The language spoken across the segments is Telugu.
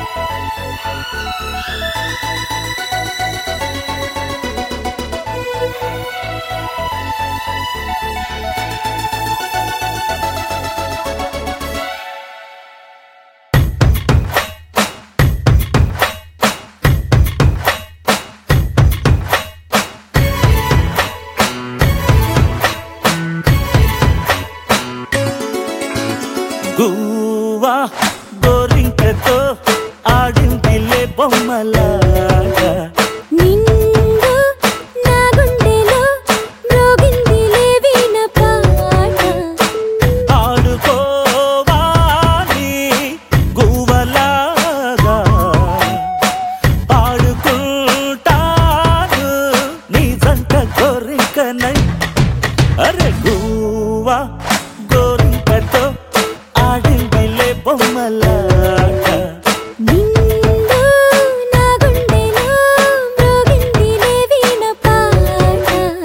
గువ్వా గోరింకతో ఆడిందిలే బొమ్మలాగా నిండు నా గుండెలో మ్రోగిందిలే వీణ పాట ఆడుకోవాలి గువ్వలాగా పాడుకుంటాను నీ జంట గోరింకనై అరే గువ్వా గోరింకతో ఆడిందిలే బొమ్మలాగా నిండు నా గుండెలో మ్రోగిందిలే వీణ పాట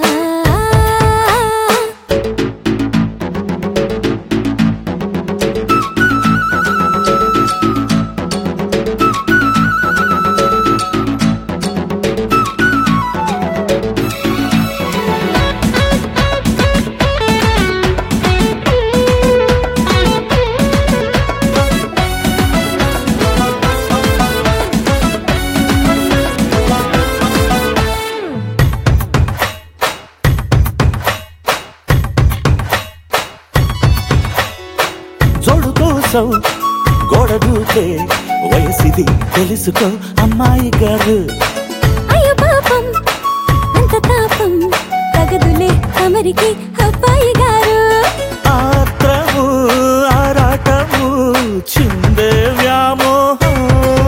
జోడు కోసం గోడ దూకే వయసిది తెలుసుకో అమ్మాయి గారు అయ్యో పాపం అంత తాపం తగదులే అమరికి అబ్బాయి గారు ఆత్రము ఆరాటము చిందే వ్యామోహం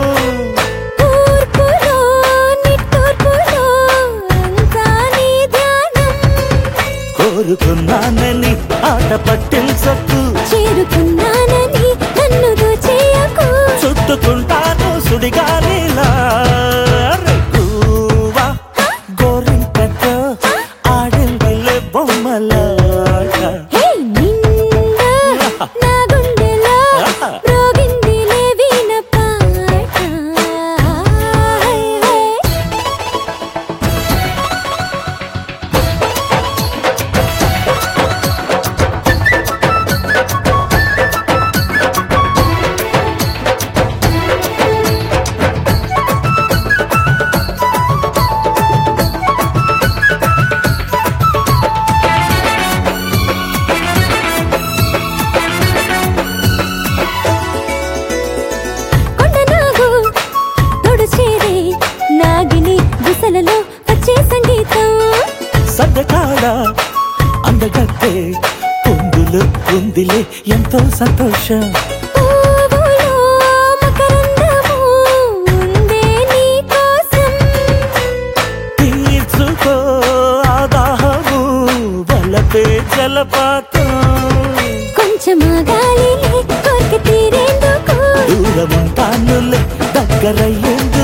తూర్పులో నిట్టూర్పులో అంతా నీ ధ్యానం కోరుకున్నానని ఆట పట్టించకు చేరుకున్నానని నన్ను దోచేయకు చుట్టుకుంటాను సుడిగాలిలా గువ్వా గోరింకతో ఆడిందిలే బొమ్మలాగా హే నిండు నా గుండెలో మ్రోగిందిలే వీణ పాట హే హే కొండనాగు తోడు చేరే నాగిని దిశలలో వచ్చే సంగీతం సద్దకాడ అందగత్తే పొందులు ఉందిలే ఎంతో సంతోషం పువ్వులో మకరందము ఉందే నీ కోసం తీర్చుకో ఆదాహము వలపే జలపాతం కొంచెం ఆగాలిలే కోరిక తీరేందుకు దూరముంటానులే దగ్గరయ్యేందుకు